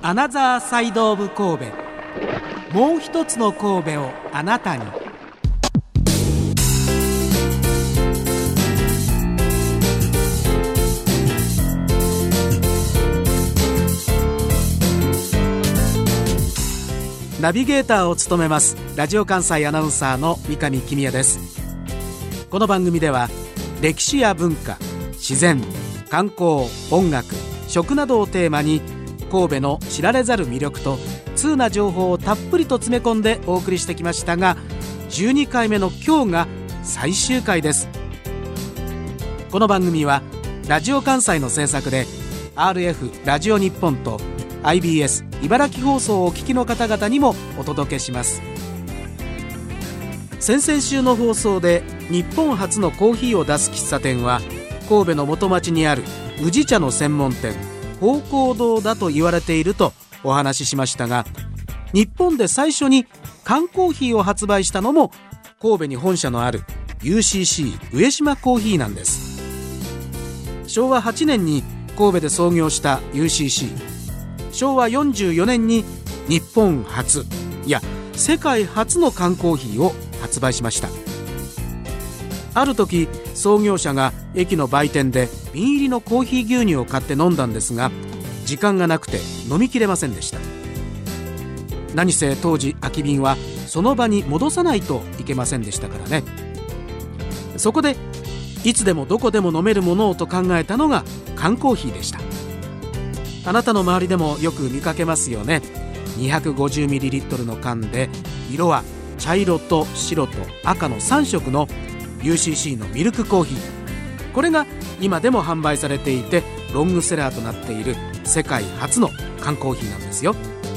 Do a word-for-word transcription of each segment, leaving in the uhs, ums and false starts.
アナザーサイドオブ神戸、もう一つの神戸をあなたに。ナビゲーターを務めますラジオ関西アナウンサーの三上公也です。この番組では歴史や文化、自然、観光、音楽、食などをテーマに神戸の知られざる魅力と通な情報をたっぷりと詰め込んでお送りしてきましたが、じゅうにかいめの今日が最終回です。この番組はラジオ関西の制作で アールエフ ラジオ日本と アイビーエス 茨城放送をお聞きの方々にもお届けします。先々週の放送で日本初のコーヒーを出す喫茶店は神戸の元町にある宇治茶の専門店宝光堂だと言われているとお話ししましたが、日本で最初に缶コーヒーを発売したのも神戸に本社のある ユーシーシー 上島コーヒーなんです。しょうわはちねんに神戸で創業した ユーシーシー、しょうわよんじゅうよねんに日本初、いや世界初の缶コーヒーを発売しました。ある時創業者が駅の売店で瓶入りのコーヒー牛乳を買って飲んだんですが、時間がなくて飲みきれませんでした。何せ当時空き瓶はその場に戻さないといけませんでしたからね。そこでいつでもどこでも飲めるものをと考えたのが缶コーヒーでした。あなたの周りでもよく見かけますよね。 にひゃくごじゅうミリリットル の缶で色は茶色と白と赤のさんしょくの ユーシーシー のミルクコーヒー、これが今でも販売されていてロングセラーとなっている世界初の缶コーヒーなんですよ。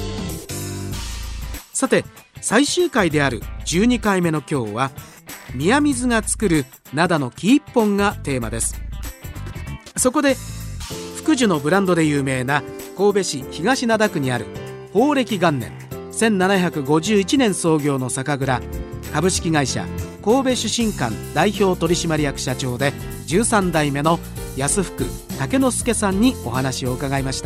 さて最終回であるじゅうにかいめの今日は宮水が作る灘の木一本がテーマです。そこで福寿のブランドで有名な神戸市東灘区にある宝暦元年せんななひゃくごじゅういちねん創業の酒蔵株式会社神戸主神館代表取締役社長でじゅうさんだいめの安福武之助さんにお話を伺いました。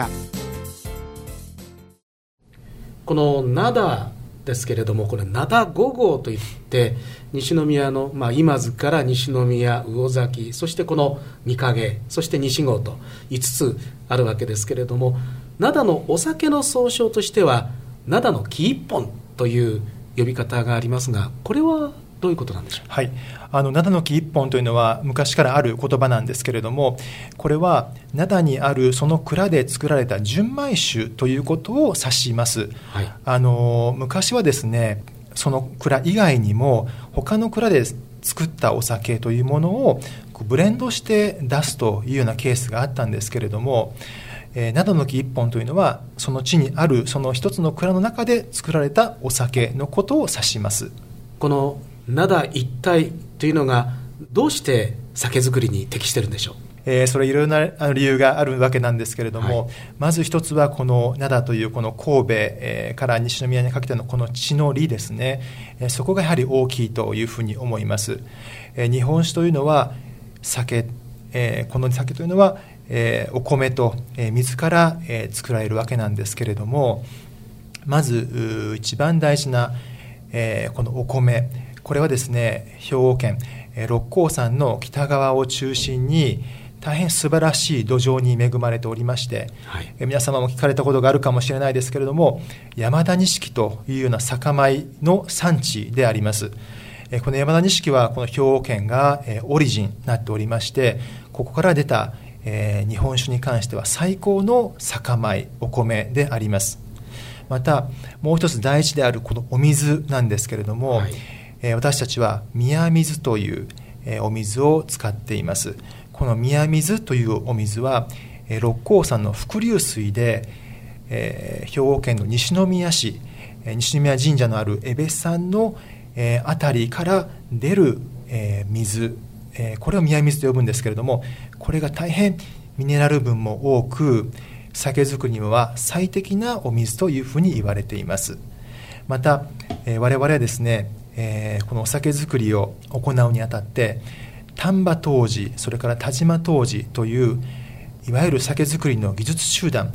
この灘ですけれども、これ灘ごごうといって西宮の、まあ、今津から西宮、魚崎、そしてこの御影、そして西郷といつつあるわけですけれども、灘のお酒の総称としては灘の木一本という呼び方がありますが、これはどういうことなんでしょう。 はい、あの灘の木一本というのは昔からある言葉なんですけれども、これは灘にあるその蔵で作られた純米酒ということを指します。はい、あの昔はですね、その蔵以外にも他の蔵で作ったお酒というものをブレンドして出すというようなケースがあったんですけれども、えー、灘の木一本というのはその地にあるその一つの蔵の中で作られたお酒のことを指します。 この灘一帯というのがどうして酒造りに適しているんでしょう。 えー、それいろいろな理由があるわけなんですけれども、はい、まず一つはこの灘というこの神戸、えー、から西宮にかけてのこの地の利ですね、えー、そこがやはり大きいというふうに思います。えー、日本酒というのは酒、えー、この酒というのは、えー、お米と、えー、水から、えー、作られるわけなんですけれども、まず一番大事な、えー、このお米、これはですね、兵庫県六甲山の北側を中心に大変素晴らしい土壌に恵まれておりまして、はい、皆様も聞かれたことがあるかもしれないですけれども、山田錦というような酒米の産地であります。この山田錦はこの兵庫県がオリジンになっておりまして、ここから出た日本酒に関しては最高の酒米、お米であります。またもう一つ大事であるこのお水なんですけれども、はい、私たちは宮水というお水を使っています。この宮水というお水は六甲山の伏流水で、えー、兵庫県の西宮市、西宮神社のある江部山の、えー、あたりから出る、えー、水、えー、これを宮水と呼ぶんですけれども、これが大変ミネラル分も多く酒造りには最適なお水というふうに言われています。また、えー、我々はですね、えー、このお酒造りを行うにあたって丹波杜氏、それから田島杜氏といういわゆる酒造りの技術集団、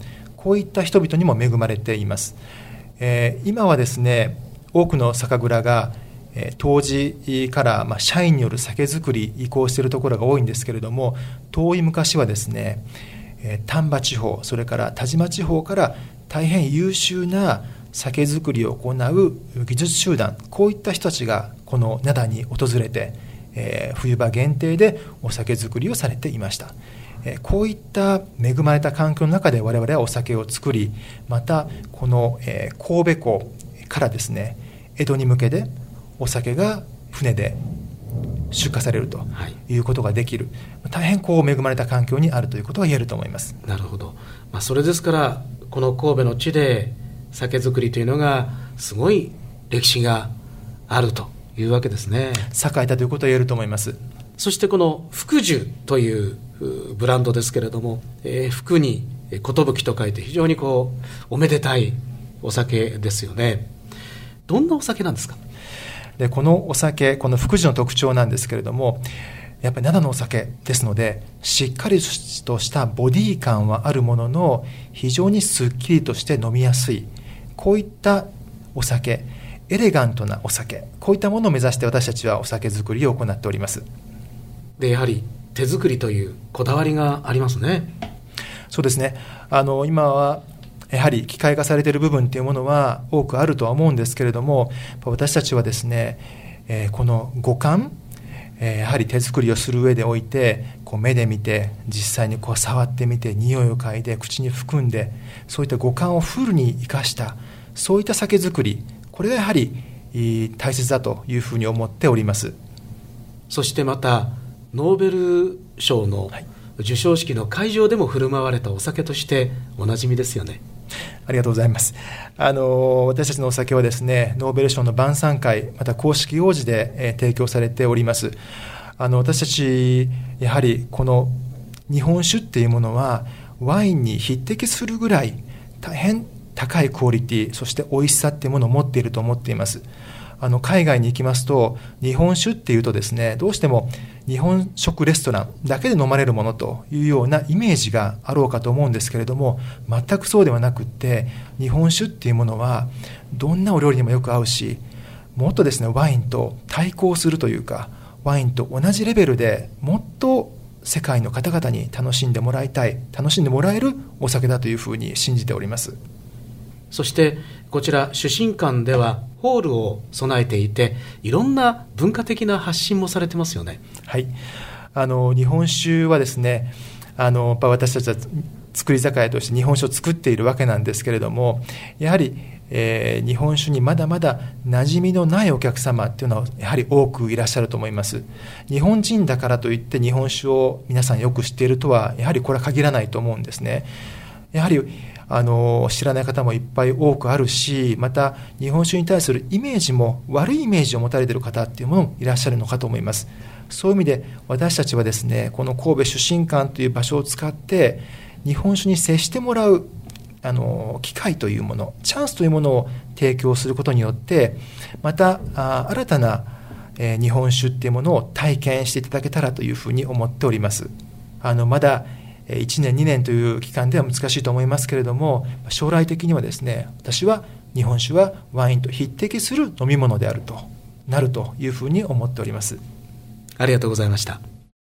こういった人々にも恵まれています。えー、今はですね、多くの酒蔵が杜氏からまあ社員による酒造り移行しているところが多いんですけれども、遠い昔はですね、丹波地方、それから田島地方から大変優秀な酒造りを行う技術集団、こういった人たちがこの灘に訪れて、えー、冬場限定でお酒造りをされていました。えー、こういった恵まれた環境の中で我々はお酒を作り、またこの、えー、神戸港からですね、江戸に向けてお酒が船で出荷されるということができる、はい、大変こう恵まれた環境にあるということが言えると思います。 なるほど、まあ、それですからこの神戸の地で酒造りというのがすごい歴史があるというわけですね。 栄えたということが言えると思います。 そしてこの福寿というブランドですけれども、えー、福に寿と書いて非常にこうおめでたいお酒ですよね。どんなお酒なんですか？ でこのお酒、この福寿の特徴なんですけれども、やっぱり灘のお酒ですので、しっかりとしたボディ感はあるものの、非常にすっきりとして飲みやすい、こういったお酒、エレガントなお酒、こういったものを目指して私たちはお酒作りを行っております。 でやはり手作りというこだわりがありますね。 そうですね。あの今はやはり機械化されている部分というものは多くあるとは思うんですけれども、私たちはですね、えー、この五感、えー、やはり手作りをする上でおいて、こう目で見て、実際にこう触ってみて、匂いを嗅いで、口に含んで、そういった五感をフルに生かした、そういった酒造り、これがやはり大切だというふうに思っております。 そしてまたノーベル賞の授賞式の会場でも振る舞われたお酒としておなじみですよね。 ありがとうございます。あの私たちのお酒はですね、ノーベル賞の晩餐会、また公式行事で、えー、提供されております。あの私たちやはりこの日本酒っていうものはワインに匹敵するぐらい大変高いクオリティ、そして美味しさっていうものを持っていると思っています。あの海外に行きますと、日本酒っていうとですね、どうしても日本食レストランだけで飲まれるものというようなイメージがあろうかと思うんですけれども、全くそうではなくって、日本酒っていうものはどんなお料理にもよく合うし、もっとですねワインと対抗するというか、ワインと同じレベルでもっと世界の方々に楽しんでもらいたい、楽しんでもらえるお酒だというふうに信じております。 そしてこちら主審館ではホールを備えていて、いろんな文化的な発信もされてますよね。 はい、あの日本酒はですね、あの私たちは造り酒屋として日本酒を作っているわけなんですけれども、やはり、えー、日本酒にまだまだ馴染みのないお客様っていうのはやはり多くいらっしゃると思います。日本人だからといって日本酒を皆さんよく知っているとはやはりこれは限らないと思うんですね。やはりあの知らない方もいっぱい多くあるし、また日本酒に対するイメージも悪いイメージを持たれている方っていうのもいらっしゃるのかと思います。そういう意味で私たちはですね、この神戸出身館という場所を使って日本酒に接してもらうあの機会というもの、チャンスというものを提供することによって、またあ新たな、えー、日本酒っていうものを体験していただけたらというふうに思っております。あのまだいちねんにねんという期間では難しいと思いますけれども、将来的にはですね、私は日本酒はワインと匹敵する飲み物であるとなるというふうに思っております。 ありがとうございました。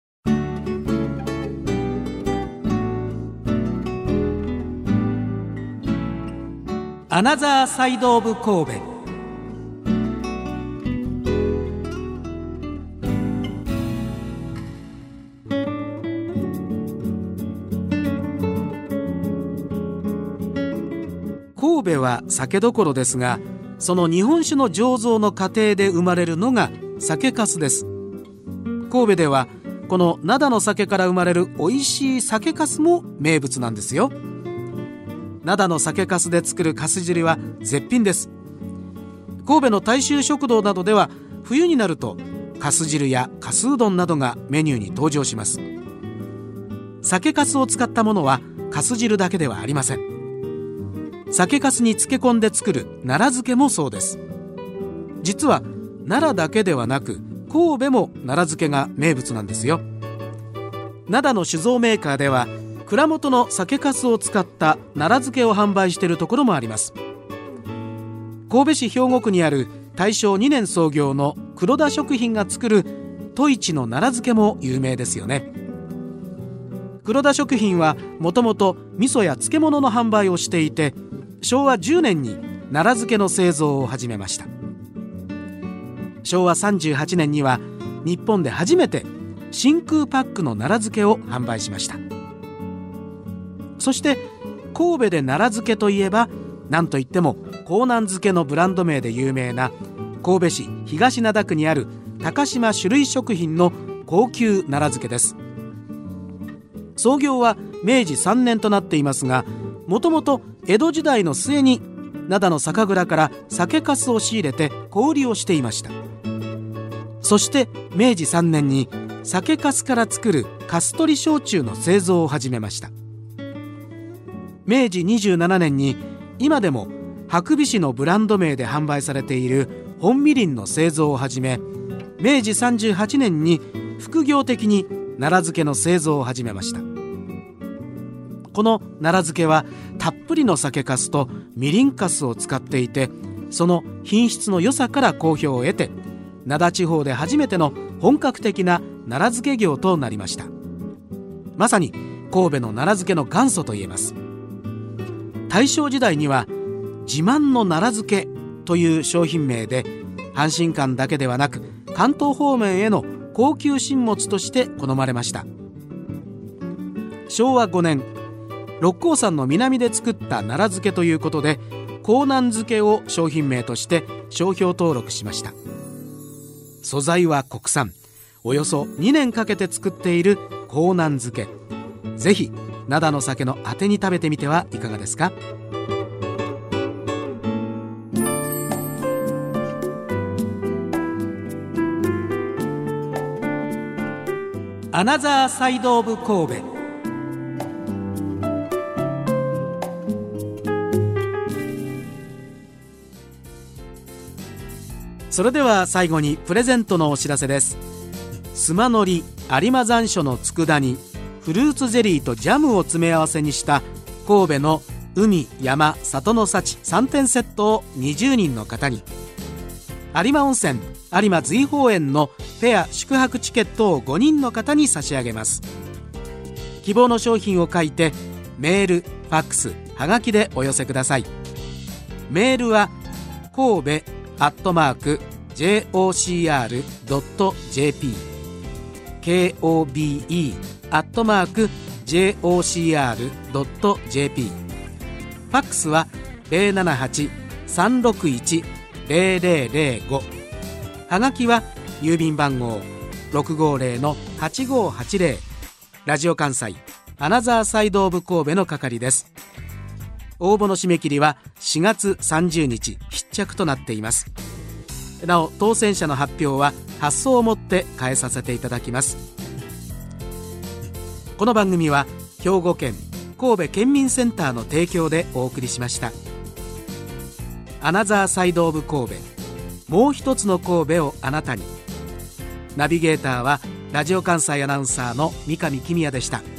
アナザーサイドオブ神戸。神戸は酒どころですが、その日本酒の醸造の過程で生まれるのが酒粕です。神戸ではこの灘の酒から生まれる美味しい酒粕も名物なんですよ。灘の酒粕で作る粕汁は絶品です。神戸の大衆食堂などでは冬になると粕汁や粕うどんなどがメニューに登場します。酒粕を使ったものは粕汁だけではありません。酒粕に漬け込んで作る奈良漬けもそうです。実は奈良だけではなく神戸も奈良漬けが名物なんですよ。灘の酒造メーカーでは蔵元の酒粕を使った奈良漬けを販売しているところもあります。神戸市兵庫区にある大正にねん創業の黒田食品が作る十一の奈良漬けも有名ですよね。黒田食品はもともと味噌や漬物の販売をしていて、しょうわじゅうねんに奈良漬けの製造を始めました。しょうわさんじゅうはちねんには日本で初めて真空パックの奈良漬けを販売しました。そして神戸で奈良漬けといえば何といっても江南漬けのブランド名で有名な神戸市東灘区にある高島種類食品の高級奈良漬けです。創業はめいじさんねんとなっていますが、もともと江戸時代の末に灘の酒蔵から酒粕を仕入れて小売りをしていました。そしてめいじさんねんに酒粕から作る粕取り焼酎の製造を始めました。めいじにじゅうななねんに今でも白尾市のブランド名で販売されている本みりんの製造を始め、めいじさんじゅうはちねんに副業的に奈良漬けの製造を始めました。この奈良漬けはたっぷりの酒粕とみりん粕を使っていて、その品質の良さから好評を得て、灘地方で初めての本格的な奈良漬け業となりました。まさに神戸の奈良漬けの元祖といえます。大正時代には自慢の奈良漬けという商品名で、阪神間だけではなく関東方面への高級進物として好まれました。しょうわごねん、六甲山の南で作った奈良漬けということで、江南漬けを商品名として商標登録しました。素材は国産、およそにねんかけて作っている江南漬け、ぜひ灘の酒のあてに食べてみてはいかがですか。アナザーサイドオブ神戸。それでは最後にプレゼントのお知らせです。スマノリ有馬山椒の佃煮、フルーツゼリーとジャムを詰め合わせにした神戸の海山里の幸さんてんセットをにじゅうにんの方に、有馬温泉有馬随宝園のペア宿泊チケットをごにんの方に差し上げます。希望の商品を書いてメール、ファックス、はがきでお寄せください。メールは神戸アットマーク ジェイオーシーアールドットジェーピー ケーオービーイー アットマーク ジェイオーシーアールドットジェーピー、 ファックスは ゼロななはち さんろくいち ゼロゼロゼロご、 はがきは郵便番号 ろくごゼロ はちごはちゼロ、 ラジオ関西アナザーサイドオブ神戸の係です。応募の締め切りはしがつさんじゅうにち必着となっています。なお当選者の発表は発送をもって返させていただきます。この番組は兵庫県神戸県民センターの提供でお送りしました。アナザーサイドオブ神戸、もう一つの神戸をあなたに。ナビゲーターはラジオ関西アナウンサーの三上公也でした。